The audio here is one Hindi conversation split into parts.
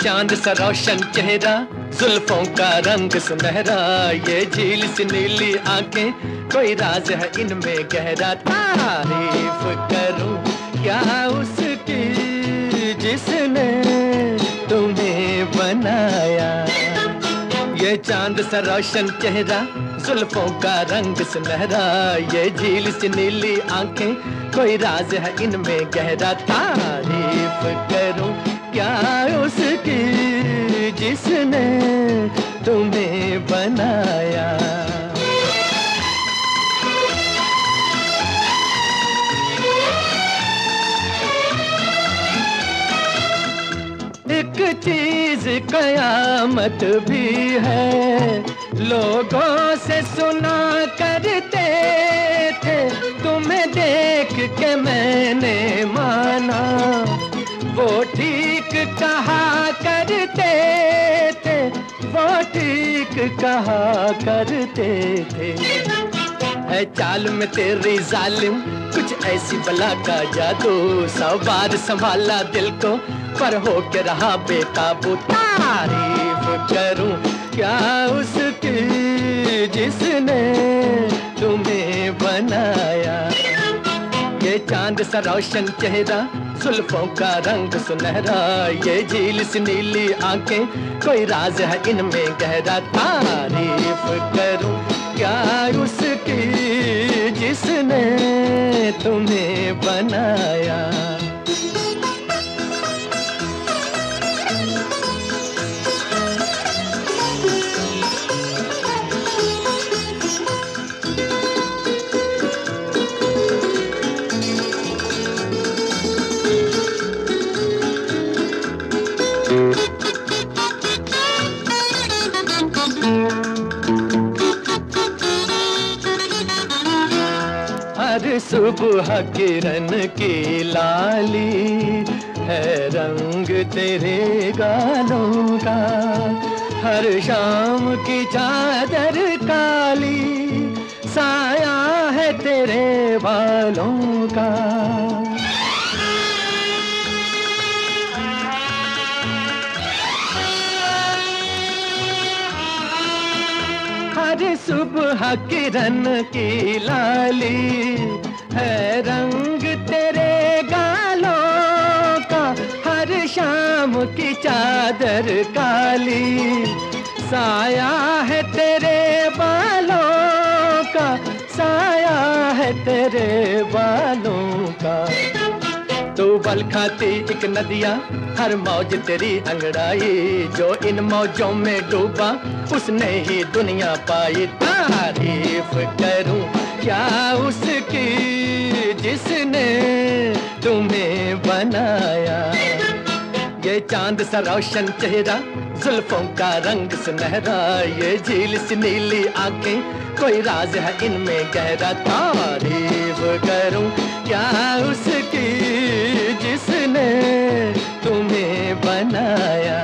चांद सा रोशन चेहरा, जुल्फों का रंग सुनहरा, ये झील सी नीली आंखें, कोई राज है इनमें गहरा। तारीफ करूं क्या उसकी जिसने तुम्हें बनाया। ये चांद सा रोशन चेहरा, जुल्फों का रंग सुनहरा, ये झील सी नीली आंखें, कोई राज है इनमें गहरा। तारीफ करूं क्या उसकी जिसने तुम्हें बनाया। एक चीज कयामत भी है, लोगों से सुना करते थे, तुम्हें देख के मैंने माना, वो ठीक कहा करते थे, वो ठीक कहा करते थे। है चाल में तेरी जालिम कुछ ऐसी बला का जादू, 100 बार संभाला दिल को पर हो के रहा बेकाबू। तारीफ करूं क्या उसकी जिसने तुम्हें बनाया। ये चांद सा रोशन चेहरा, जुल्फों का रंग सुनहरा, ये झील सी नीली आंखें, कोई राज है इनमें गहरा। तारीफ करूं क्या उसकी जिसने तुम्हें बनाया। हर सुबह किरण की लाली है रंग तेरे गालों का, हर शाम की चादर काली साया है तेरे बालों का। हर सुबह किरण की लाली है रंग तेरे गालों का, हर शाम की चादर काली साया है तेरे बालों का, साया है तेरे बालों का। तू बल खाती एक नदिया, हर मौज तेरी अंगड़ाई, जो इन मौजों में डूबा उसने ही दुनिया पाई। तारीफ करूं क्या उसकी जिसने तुम्हें बनाया। ये चांद सा रोशन चेहरा, जुल्फों का रंग सुनहरा, ये झील सी नीली आंखें, कोई राज है इनमें गहरा। तारीफ करूं क्या उसकी जिसने तुम्हें बनाया।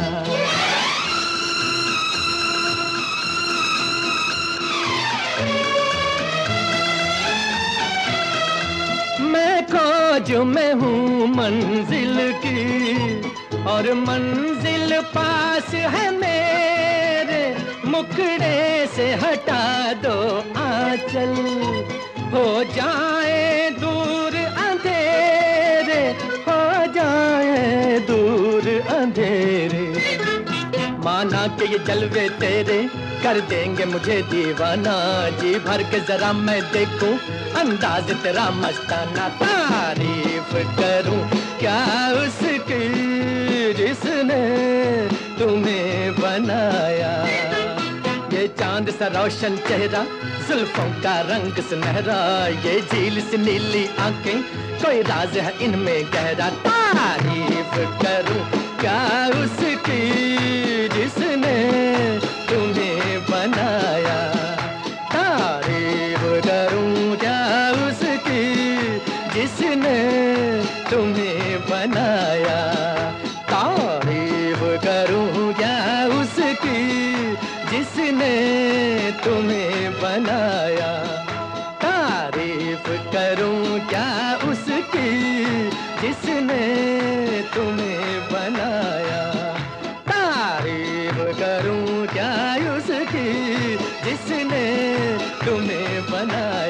मैं खोज में हूँ मंजिल की और मंजिल पास है मेरे, मुखड़े से हटा दो आंचल, हो जाए दूर अंधेरे, हो जाए दूर अंधेरे। माना कि ये जलवे तेरे कर देंगे मुझे दीवाना, जी भर के जरा मैं देखूं अंदाज तेरा मस्ताना। तारीफ करूं क्या उसकी जिसने तुम्हें बनाया। ये चांद सा रोशन चेहरा, जुल्फों का रंग सुनहरा, ये झील सी नीली आंखें, कोई राज है इनमें गहरा। तारीफ करूं क्या उसकी जिसने तुम्हें बनाया। तारीफ करूं क्या उसकी जिसने तुम्हें बनाया। तारीफ करूं क्या उसकी जिसने तुम्हें बनाया। तारीफ करूं क्या उसकी जिसने तुम्हें बनाया। की जिसने तुम्हें बनाया।